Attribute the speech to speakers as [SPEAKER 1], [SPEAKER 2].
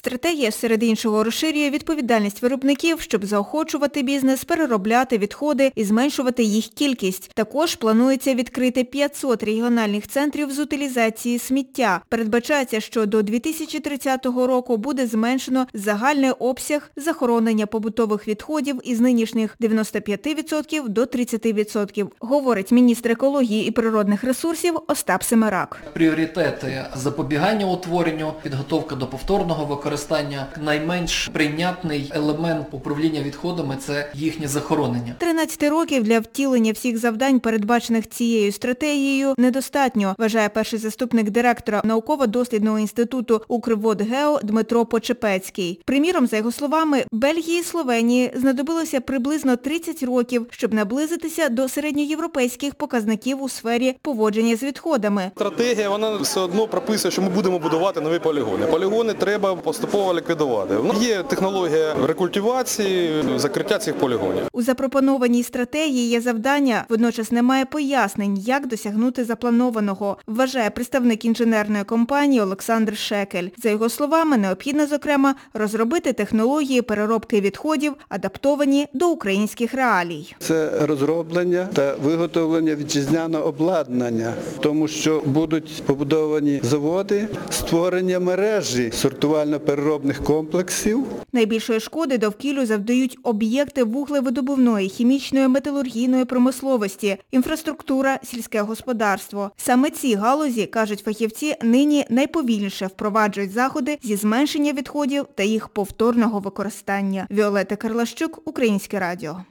[SPEAKER 1] Стратегія, серед іншого, розширює відповідальність виробників, щоб заохочувати бізнес, переробляти відходи і зменшувати їх кількість. Також планується відкрити 500 регіональних центрів з утилізації сміття. Передбачається, що до 2030 року буде зменшено загальний обсяг захоронення побутових відходів із нинішніх 95% до 30%, говорить міністр екології і природних ресурсів Остап Семерак.
[SPEAKER 2] Пріоритети – запобігання утворенню, підготовка до повторного використання. Найменш прийнятний елемент управління відходами – це їхнє захоронення.
[SPEAKER 1] 13 років для втілення всіх завдань, передбачених цією стратегією, недостатньо, вважає перший заступник директора науково-дослідного інституту «Укрводгео» Дмитро Почепецький. Приміром, за його словами, Бельгії і Словенії знадобилося приблизно 30 років, щоб наблизитися до середньоєвропейських показників у сфері поводження з відходами.
[SPEAKER 3] Стратегія, вона все одно прописує, що ми будемо будувати нові полігони. Полігони треба поступово ліквідувати. Є технологія рекультивації, закриття цих полігонів.
[SPEAKER 1] У запропонованій стратегії є завдання, водночас немає пояснень, як досягнути запланованого, вважає представник інженерної компанії Олександр Шекель. За його словами, необхідно, зокрема, розробити технології переробки відходів, адаптовані до українських реалій.
[SPEAKER 4] Це розроблення та виготовлення вітчизняного обладнання, тому що будуть побудовані заводи, створення мережі сортувально-переробних комплексів.
[SPEAKER 1] Найбільшої шкоди довкіллю завдають об'єкти вуглевидобувної, хімічної, металургійної промисловості, інфраструктура, сільське господарство. Саме ці галузі, кажуть фахівці, нині найповільніше впроваджують заходи зі зменшення відходів та їх повторного використання. Віолетта Карлащук, Українське радіо.